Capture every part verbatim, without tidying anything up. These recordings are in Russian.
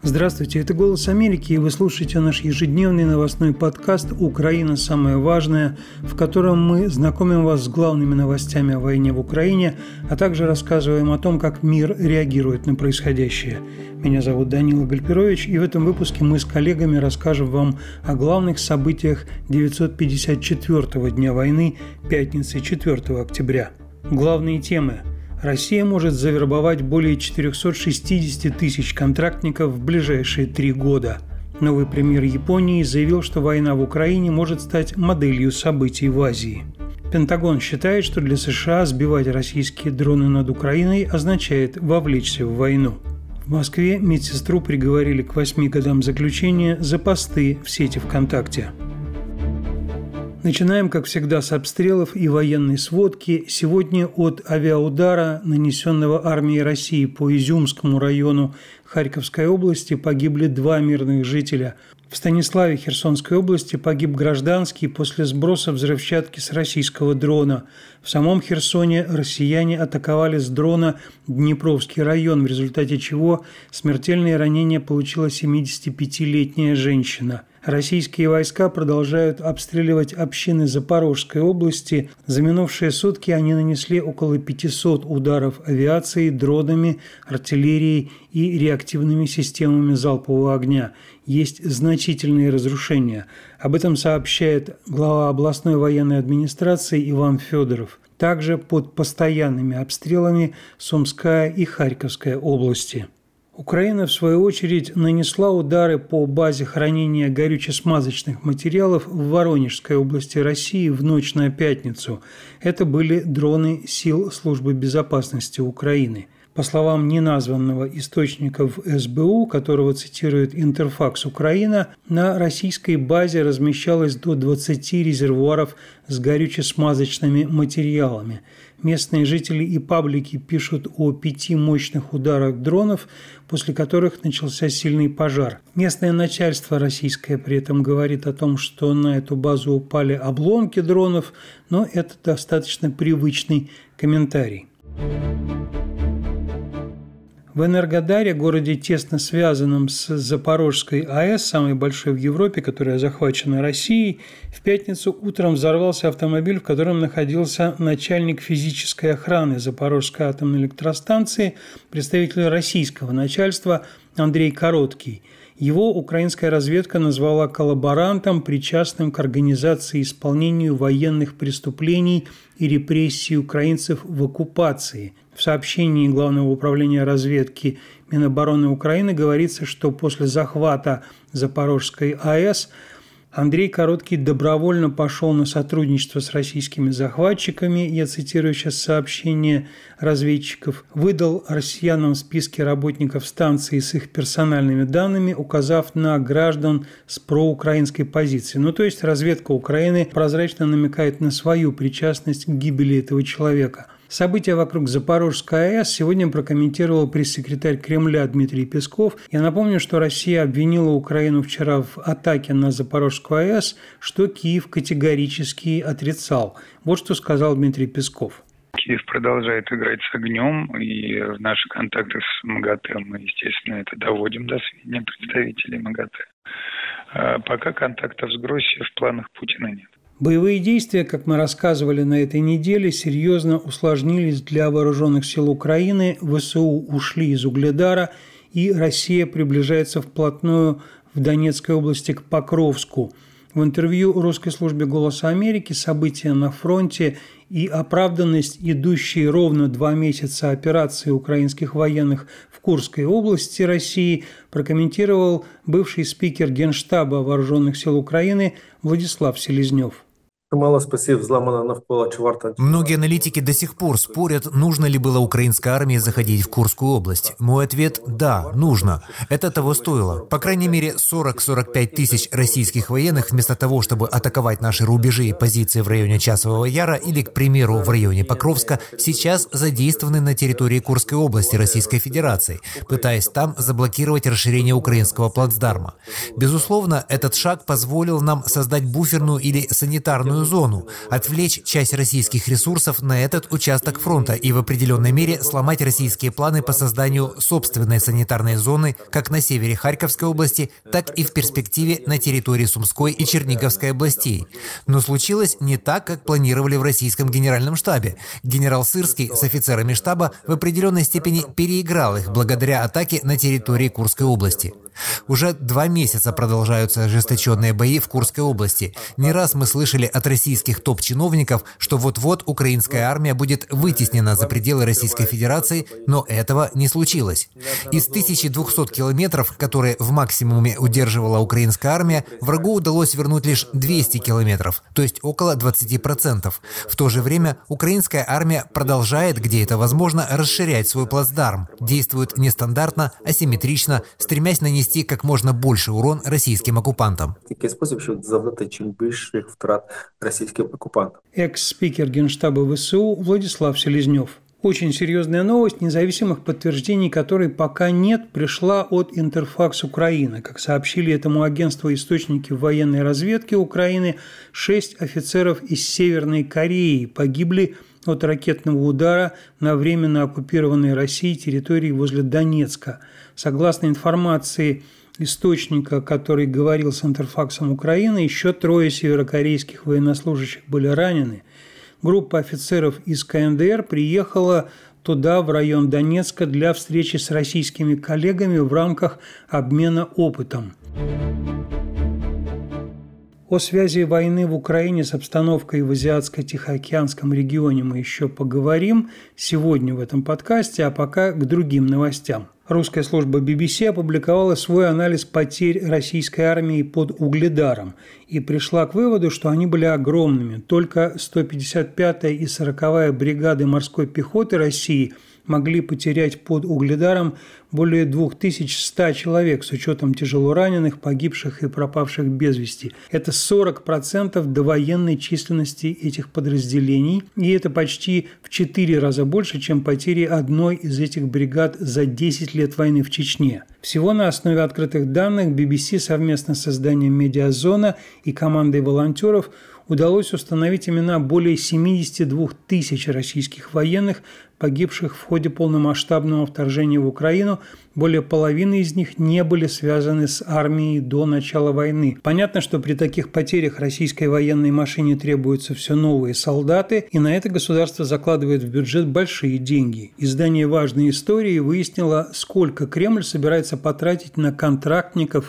Здравствуйте, это «Голос Америки», и вы слушаете наш ежедневный новостной подкаст «Украина. Самое важное», в котором мы знакомим вас с главными новостями о войне в Украине, а также рассказываем о том, как мир реагирует на происходящее. Меня зовут Данила Гальперович, и в этом выпуске мы с коллегами расскажем вам о главных событиях девятьсот пятьдесят четвёртого дня войны, пятницы четвёртого октября. Главные темы. Россия может завербовать более четыреста шестьдесят тысяч контрактников в ближайшие три года. Новый премьер Японии заявил, что война в Украине может стать моделью событий в Азии. Пентагон считает, что для США сбивать российские дроны над Украиной означает вовлечься в войну. В Москве медсестру приговорили к восьми годам заключения за посты в сети ВКонтакте. Начинаем, как всегда, с обстрелов и военной сводки. Сегодня от авиаудара, нанесенного армией России по Изюмскому району Харьковской области, погибли два мирных жителя. В Станиславе Херсонской области погиб гражданский после сброса взрывчатки с российского дрона. В самом Херсоне россияне атаковали с дрона Днепровский район, в результате чего смертельные ранения получила семидесятипятилетняя женщина. Российские войска продолжают обстреливать общины Запорожской области. За минувшие сутки они нанесли около пятисот ударов авиацией, дронами, артиллерией и реактивными системами залпового огня. Есть значительные разрушения. Об этом сообщает глава областной военной администрации Иван Федоров. Также под постоянными обстрелами Сумская и Харьковская области. Украина, в свою очередь, нанесла удары по базе хранения горюче-смазочных материалов в Воронежской области России в ночь на пятницу. Это были дроны сил Службы безопасности Украины. По словам неназванного источника в эс бэ у, которого цитирует Интерфакс Украина, на российской базе размещалось до двадцати резервуаров с горюче-смазочными материалами. Местные жители и паблики пишут о пяти мощных ударах дронов, после которых начался сильный пожар. Местное начальство российское при этом говорит о том, что на эту базу упали обломки дронов, но это достаточно привычный комментарий. В Энергодаре, городе, тесно связанном с Запорожской АЭС, самой большой в Европе, которая захвачена Россией, в пятницу утром взорвался автомобиль, в котором находился начальник физической охраны Запорожской атомной электростанции, представитель российского начальства Андрей Короткий. Его украинская разведка назвала коллаборантом, причастным к организации и исполнению военных преступлений и репрессий украинцев в оккупации. В сообщении Главного управления разведки Минобороны Украины говорится, что после захвата Запорожской АЭС Андрей Короткий добровольно пошел на сотрудничество с российскими захватчиками, я цитирую сейчас сообщение разведчиков, выдал россиянам списки работников станции с их персональными данными, указав на граждан с проукраинской позицией. Ну, то есть разведка Украины прозрачно намекает на свою причастность к гибели этого человека. События вокруг Запорожской АЭС сегодня прокомментировал пресс-секретарь Кремля Дмитрий Песков. Я напомню, что Россия обвинила Украину вчера в атаке на Запорожскую АЭС, что Киев категорически отрицал. Вот что сказал Дмитрий Песков. Киев продолжает играть с огнем, и в наших контактах с МАГАТЭ мы, естественно, это доводим до сведения представителей МАГАТЭ. Пока контактов с Гроссией в планах Путина нет. Боевые действия, как мы рассказывали на этой неделе, серьезно усложнились для вооруженных сил Украины. ВСУ ушли из Угледара, и Россия приближается вплотную в Донецкой области к Покровску. В интервью русской службе «Голоса Америки» события на фронте и оправданность идущей ровно два месяца операции украинских военных в Курской области России прокомментировал бывший спикер Генштаба Вооруженных сил Украины Владислав Селезнев. Многие аналитики до сих пор спорят, нужно ли было украинской армии заходить в Курскую область. Мой ответ – да, нужно. Это того стоило. По крайней мере, сорок-сорок пять тысяч российских военных вместо того, чтобы атаковать наши рубежи и позиции в районе Часового Яра или, к примеру, в районе Покровска, сейчас задействованы на территории Курской области Российской Федерации, пытаясь там заблокировать расширение украинского плацдарма. Безусловно, этот шаг позволил нам создать буферную или санитарную санитарную зону, отвлечь часть российских ресурсов на этот участок фронта и в определенной мере сломать российские планы по созданию собственной санитарной зоны как на севере Харьковской области, так и в перспективе на территории Сумской и Черниговской областей. Но случилось не так, как планировали в российском генеральном штабе. Генерал Сырский с офицерами штаба в определенной степени переиграл их благодаря атаке на территории Курской области. Уже два месяца продолжаются ожесточенные бои в Курской области. Не раз мы слышали от российских топ-чиновников, что вот-вот украинская армия будет вытеснена за пределы Российской Федерации, но этого не случилось. Из тысячи двухсот километров, которые в максимуме удерживала украинская армия, врагу удалось вернуть лишь двести километров, то есть около двадцати процентов. В то же время украинская армия продолжает, где это возможно, расширять свой плацдарм, действует нестандартно, асимметрично, стремясь нанести как можно больше урон российским оккупантам. Экс-спикер Генштаба ВСУ Владислав Селезнев. Очень серьезная новость, независимых подтверждений которой пока нет, пришла от Интерфакс Украина. Как сообщили этому агентству источники военной разведки Украины, шесть офицеров из Северной Кореи погибли от ракетного удара на временно оккупированной Россией территории возле Донецка. Согласно информации источника, который говорил с Интерфаксом Украины, еще трое северокорейских военнослужащих были ранены. Группа офицеров из ка эн дэ эр приехала туда, в район Донецка, для встречи с российскими коллегами в рамках обмена опытом. О связи войны в Украине с обстановкой в Азиатско-Тихоокеанском регионе мы еще поговорим сегодня в этом подкасте, а пока к другим новостям. Русская служба би би си опубликовала свой анализ потерь российской армии под Угледаром и пришла к выводу, что они были огромными. Только сто пятьдесят пятая и сороковая бригады морской пехоты России могли потерять под Угледаром более две тысячи сто человек с учетом тяжелораненых, погибших и пропавших без вести. Это сорок процентов довоенной численности этих подразделений, и это почти в четыре раза больше, чем потери одной из этих бригад за десять лет войны в Чечне. Всего на основе открытых данных би би си совместно с изданием «Медиазона» и командой волонтеров удалось установить имена более семидесяти двух тысяч российских военных, погибших в ходе полномасштабного вторжения в Украину. Более половины из них не были связаны с армией до начала войны. Понятно, что при таких потерях российской военной машине требуются все новые солдаты, и на это государство закладывает в бюджет большие деньги. Издание «Важные истории» выяснило, сколько Кремль собирается потратить на контрактников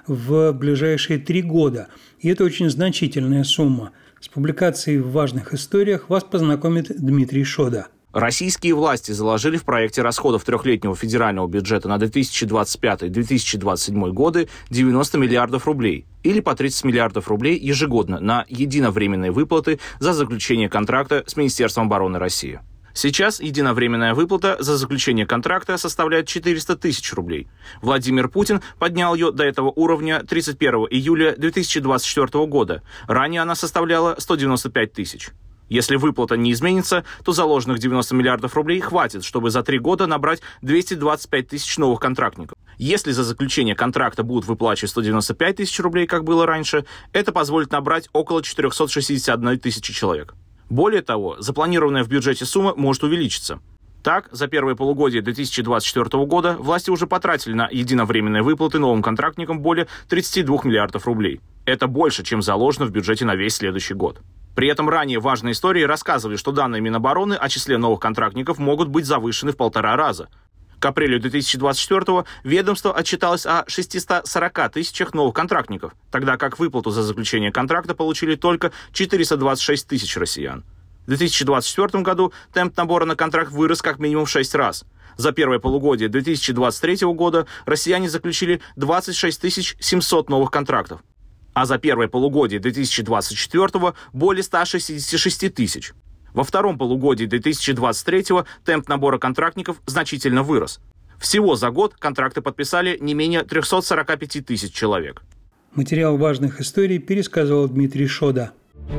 в ближайшие три года. И это очень значительная сумма. С публикацией в «Важных историях» вас познакомит Дмитрий Шода. Российские власти заложили в проекте расходов трехлетнего федерального бюджета на две тысячи двадцать пятый - две тысячи двадцать седьмой годы девяносто миллиардов рублей или по тридцать миллиардов рублей ежегодно на единовременные выплаты за заключение контракта с Министерством обороны России. Сейчас единовременная выплата за заключение контракта составляет четыреста тысяч рублей. Владимир Путин поднял ее до этого уровня тридцать первого июля две тысячи двадцать четвёртого года. Ранее она составляла сто девяносто пять тысяч. Если выплата не изменится, то заложенных девяносто миллиардов рублей хватит, чтобы за три года набрать двести двадцать пять тысяч новых контрактников. Если за заключение контракта будут выплачивать сто девяносто пять тысяч рублей, как было раньше, это позволит набрать около четыреста шестьдесят одна тысяча человек. Более того, запланированная в бюджете сумма может увеличиться. Так, за первое полугодие две тысячи двадцать четвёртого года власти уже потратили на единовременные выплаты новым контрактникам более тридцати двух миллиардов рублей. Это больше, чем заложено в бюджете на весь следующий год. При этом ранее важные истории рассказывали, что данные Минобороны о числе новых контрактников могут быть завышены в полтора раза. К апрелю две тысячи двадцать четвёртого ведомство отчиталось о шестистах сорока тысячах новых контрактников, тогда как выплату за заключение контракта получили только четыреста двадцать шесть тысяч россиян. В две тысячи двадцать четвёртом году темп набора на контракт вырос как минимум в шесть раз. За первое полугодие две тысячи двадцать третьего года россияне заключили двадцать шесть тысяч семьсот новых контрактов, а за первое полугодие две тысячи двадцать четвёртого более ста шестидесяти шести тысяч. Во втором полугодии две тысячи двадцать третьего темп набора контрактников значительно вырос. Всего за год контракты подписали не менее трехсот сорока пяти тысяч человек. Материал «Важных историй» пересказывал Дмитрий Шода.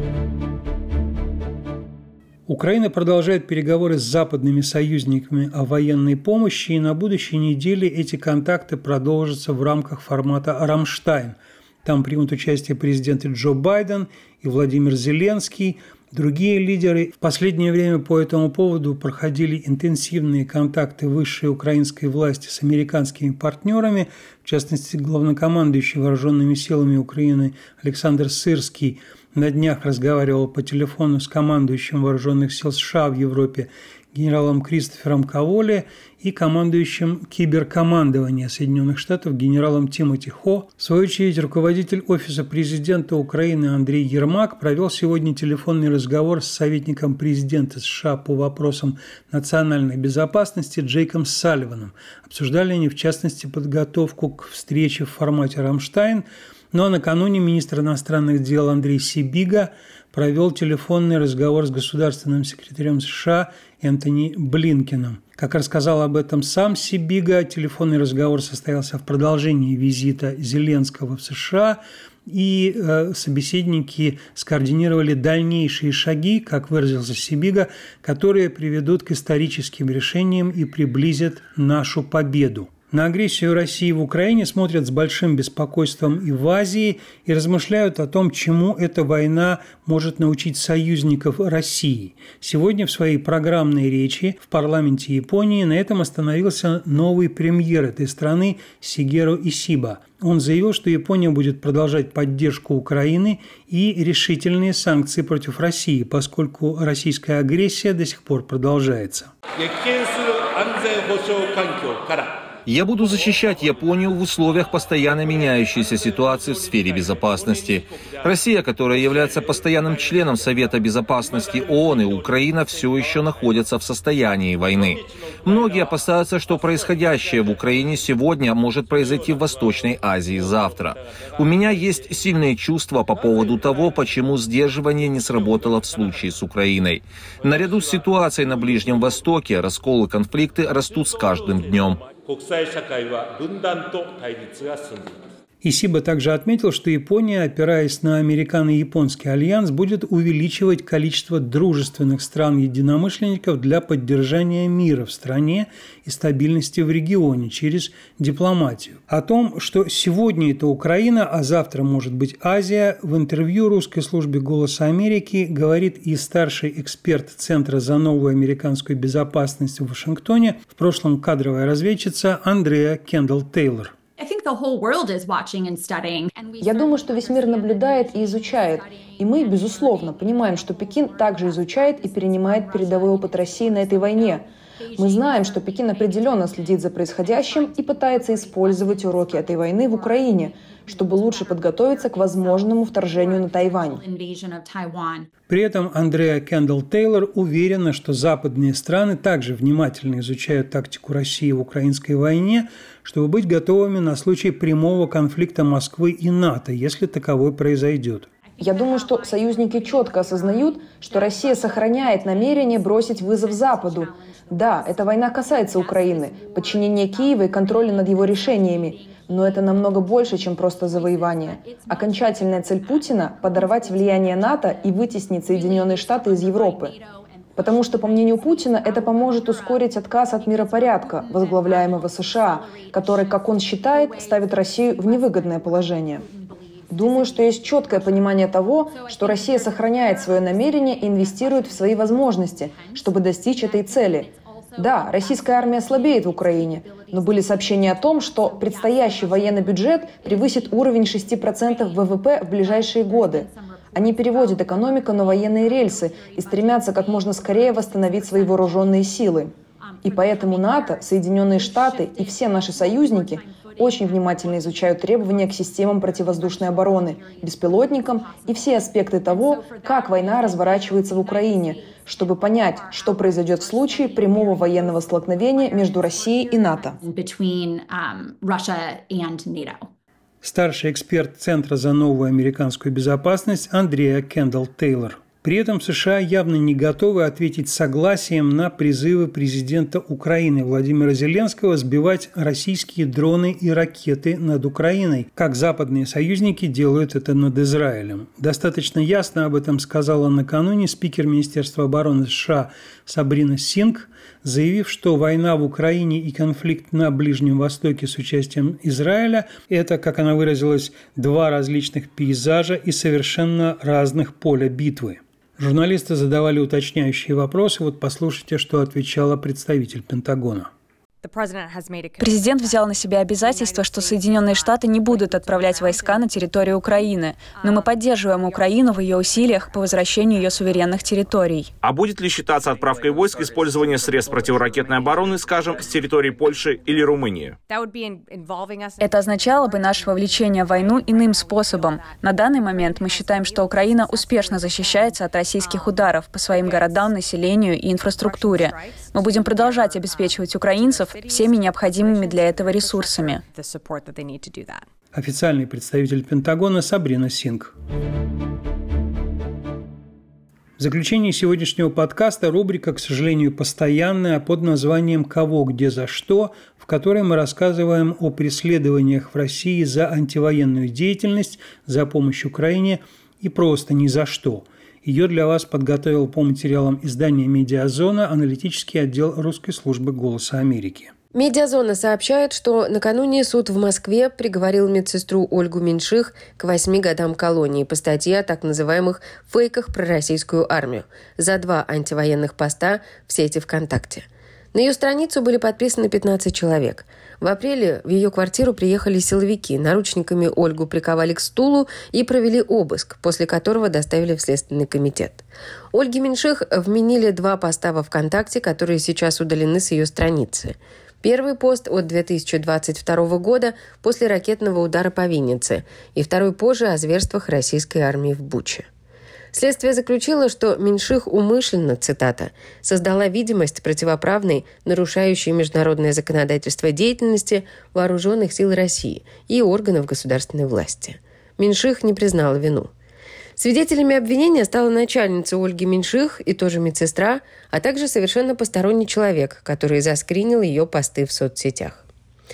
Украина продолжает переговоры с западными союзниками о военной помощи, и на будущей неделе эти контакты продолжатся в рамках формата «Рамштайн». Там примут участие президенты Джо Байден и Владимир Зеленский. Другие лидеры. В последнее время по этому поводу проходили интенсивные контакты высшей украинской власти с американскими партнерами, в частности, главнокомандующий вооруженными силами Украины Александр Сырский на днях разговаривал по телефону с командующим вооруженных сил США в Европе генералом Кристофером Коволи и командующим киберкомандования Соединенных Штатов генералом Тимоти Хо. В свою очередь, руководитель Офиса президента Украины Андрей Ермак провел сегодня телефонный разговор с советником президента США по вопросам национальной безопасности Джейком Салливаном. Обсуждали они, в частности, подготовку к встрече в формате «Рамштайн». Ну а накануне министр иностранных дел Андрей Сибига провел телефонный разговор с государственным секретарем США Энтони Блинкеном. Как рассказал об этом сам Сибига, телефонный разговор состоялся в продолжении визита Зеленского в США, и э, собеседники скоординировали дальнейшие шаги, как выразился Сибига, которые приведут к историческим решениям и приблизят нашу победу. На агрессию России в Украине смотрят с большим беспокойством и в Азии и размышляют о том, чему эта война может научить союзников России. Сегодня в своей программной речи в парламенте Японии на этом остановился новый премьер этой страны Сигеру Исиба. Он заявил, что Япония будет продолжать поддержку Украины и решительные санкции против России, поскольку российская агрессия до сих пор продолжается. Я буду защищать Японию в условиях постоянно меняющейся ситуации в сфере безопасности. Россия, которая является постоянным членом Совета безопасности ООН, и Украина все еще находятся в состоянии войны. Многие опасаются, что происходящее в Украине сегодня может произойти в Восточной Азии завтра. У меня есть сильные чувства по поводу того, почему сдерживание не сработало в случае с Украиной. Наряду с ситуацией на Ближнем Востоке расколы и конфликты растут с каждым днем. Исиба также отметил, что Япония, опираясь на американо-японский альянс, будет увеличивать количество дружественных стран-единомышленников для поддержания мира в стране и стабильности в регионе через дипломатию. О том, что сегодня это Украина, а завтра может быть Азия, в интервью русской службе «Голоса Америки» говорит и старший эксперт Центра за новую американскую безопасность в Вашингтоне, в прошлом кадровая разведчица Андреа Кендалл-Тейлор. Я думаю, что весь мир наблюдает и изучает. И мы, безусловно, понимаем, что Пекин также изучает и перенимает передовой опыт России на этой войне. Мы знаем, что Пекин определенно следит за происходящим и пытается использовать уроки этой войны в Украине, чтобы лучше подготовиться к возможному вторжению на Тайвань. При этом Андреа Кендалл-Тейлор уверена, что западные страны также внимательно изучают тактику России в украинской войне, чтобы быть готовыми на случай прямого конфликта Москвы и НАТО, если таковой произойдет. Я думаю, что союзники четко осознают, что Россия сохраняет намерение бросить вызов Западу. Да, эта война касается Украины, подчинения Киева и контроля над его решениями. Но это намного больше, чем просто завоевание. Окончательная цель Путина – подорвать влияние НАТО и вытеснить Соединенные Штаты из Европы. Потому что, по мнению Путина, это поможет ускорить отказ от миропорядка, возглавляемого США, который, как он считает, ставит Россию в невыгодное положение. Думаю, что есть четкое понимание того, что Россия сохраняет свое намерение и инвестирует в свои возможности, чтобы достичь этой цели. Да, российская армия слабеет в Украине, но были сообщения о том, что предстоящий военный бюджет превысит уровень шести процентов вэ вэ пэ в ближайшие годы. Они переводят экономику на военные рельсы и стремятся как можно скорее восстановить свои вооруженные силы. И поэтому НАТО, Соединенные Штаты и все наши союзники очень внимательно изучают требования к системам противовоздушной обороны, беспилотникам и все аспекты того, как война разворачивается в Украине, чтобы понять, что произойдет в случае прямого военного столкновения между Россией и НАТО. Старший эксперт Центра за новую американскую безопасность Андреа Кендалл-Тейлор. При этом США явно не готовы ответить согласием на призывы президента Украины Владимира Зеленского сбивать российские дроны и ракеты над Украиной, как западные союзники делают это над Израилем. Достаточно ясно об этом сказала накануне спикер Министерства обороны США Сабрина Сингх. заявив, что война в Украине и конфликт на Ближнем Востоке с участием Израиля – это, как она выразилась, два различных пейзажа и совершенно разных поля битвы. Журналисты задавали уточняющие вопросы, вот послушайте, что отвечала представитель Пентагона. Президент взял на себя обязательство, что Соединенные Штаты не будут отправлять войска на территорию Украины, но мы поддерживаем Украину в ее усилиях по возвращению ее суверенных территорий. А будет ли считаться отправкой войск использование средств противоракетной обороны, скажем, с территории Польши или Румынии? Это означало бы наше вовлечение в войну иным способом. На данный момент мы считаем, что Украина успешно защищается от российских ударов по своим городам, населению и инфраструктуре. Мы будем продолжать обеспечивать украинцев всеми необходимыми для этого ресурсами. Официальный представитель Пентагона Сабрина Сингх. В заключении сегодняшнего подкаста рубрика, к сожалению, постоянная, под названием «Кого, где, за что», в которой мы рассказываем о преследованиях в России за антивоенную деятельность, за помощь Украине и просто ни за что. Ее для вас подготовил по материалам издания «Медиазона» аналитический отдел русской службы «Голоса Америки». Медиазона сообщает, что накануне суд в Москве приговорил медсестру Ольгу Меньших к восьми годам колонии по статье о так называемых фейках про российскую армию за два антивоенных поста в сети ВКонтакте. На ее страницу были подписаны пятнадцать человек. В апреле в ее квартиру приехали силовики, наручниками Ольгу приковали к стулу и провели обыск, после которого доставили в Следственный комитет. Ольге Меньших вменили два поста во ВКонтакте, которые сейчас удалены с ее страницы. Первый пост от две тысячи двадцать второго года после ракетного удара по Виннице, и второй позже о зверствах российской армии в Буче. Следствие заключило, что Меньших умышленно, цитата, «создала видимость противоправной, нарушающей международное законодательство деятельности вооруженных сил России и органов государственной власти». Меньших не признала вину. Свидетелями обвинения стала начальница Ольги Меньших и тоже медсестра, а также совершенно посторонний человек, который заскринил ее посты в соцсетях.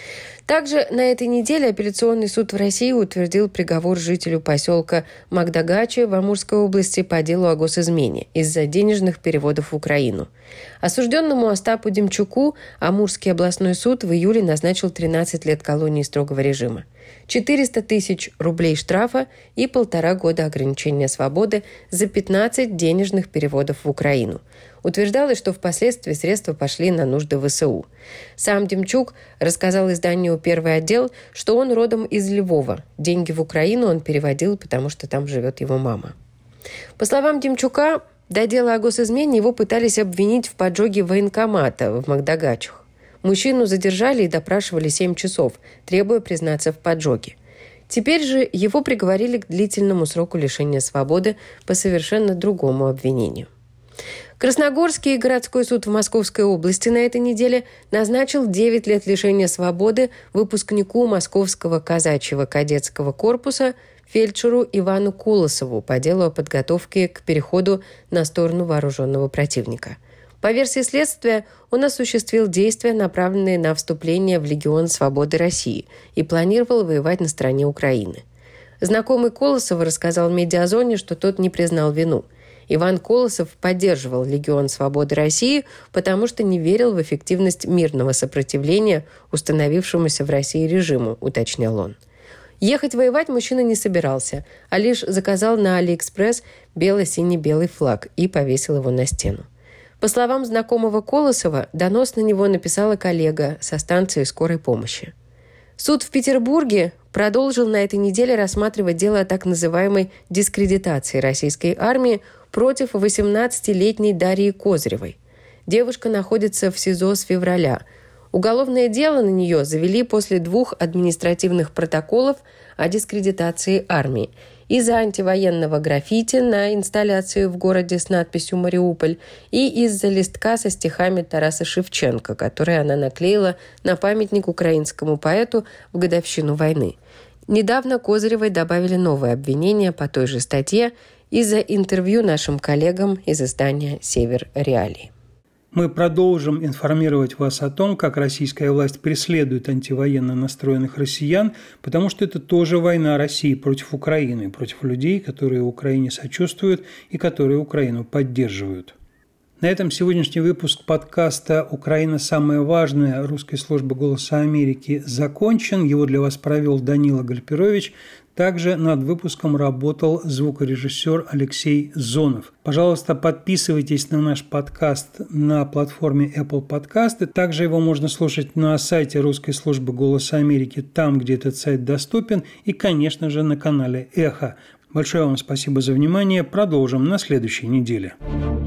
Также на этой неделе апелляционный суд в России утвердил приговор жителю поселка Магдагачи в Амурской области по делу о госизмене из-за денежных переводов в Украину. Осужденному Остапу Демчуку Амурский областной суд в июле назначил тринадцать лет колонии строгого режима, четыреста тысяч рублей штрафа и полтора года ограничения свободы за пятнадцать денежных переводов в Украину. Утверждалось, что впоследствии средства пошли на нужды ВСУ. Сам Демчук рассказал изданию «Первый отдел», что он родом из Львова. Деньги в Украину он переводил, потому что там живет его мама. По словам Демчука, до дела о госизмене его пытались обвинить в поджоге военкомата в Магдагачах. Мужчину задержали и допрашивали семь часов, требуя признаться в поджоге. Теперь же его приговорили к длительному сроку лишения свободы по совершенно другому обвинению. Красногорский городской суд в Московской области на этой неделе назначил девять лет лишения свободы выпускнику Московского казачьего кадетского корпуса фельдшеру Ивану Колосову по делу о подготовке к переходу на сторону вооруженного противника. По версии следствия, он осуществил действия, направленные на вступление в Легион Свободы России, и планировал воевать на стороне Украины. Знакомый Колосова рассказал Медиазоне, что тот не признал вину. Иван Колосов поддерживал Легион Свободы России, потому что не верил в эффективность мирного сопротивления установившемуся в России режиму, уточнял он. Ехать воевать мужчина не собирался, а лишь заказал на Алиэкспресс бело-синий-белый флаг и повесил его на стену. По словам знакомого Колосова, донос на него написала коллега со станции скорой помощи. Суд в Петербурге продолжил на этой неделе рассматривать дело о так называемой дискредитации российской армии против восемнадцатилетней Дарьи Козыревой. Девушка находится в СИЗО с февраля. Уголовное дело на нее завели после двух административных протоколов о дискредитации армии из-за антивоенного граффити на инсталляции в городе с надписью «Мариуполь» и из-за листка со стихами Тараса Шевченко, который она наклеила на памятник украинскому поэту в годовщину войны. Недавно Козыревой добавили новое обвинение по той же статье из-за интервью нашим коллегам из издания «Север Реалии». Мы продолжим информировать вас о том, как российская власть преследует антивоенно настроенных россиян, потому что это тоже война России против Украины, против людей, которые Украине сочувствуют и которые Украину поддерживают. На этом сегодняшний выпуск подкаста «Украина. Самое важное» русской службы «Голоса Америки» закончен. Его для вас провел Данила Гальперович. Также над выпуском работал звукорежиссер Алексей Зонов. Пожалуйста, подписывайтесь на наш подкаст на платформе Apple Podcasts. Также его можно слушать на сайте русской службы «Голоса Америки», там, где этот сайт доступен, и, конечно же, на канале «Эхо». Большое вам спасибо за внимание. Продолжим на следующей неделе.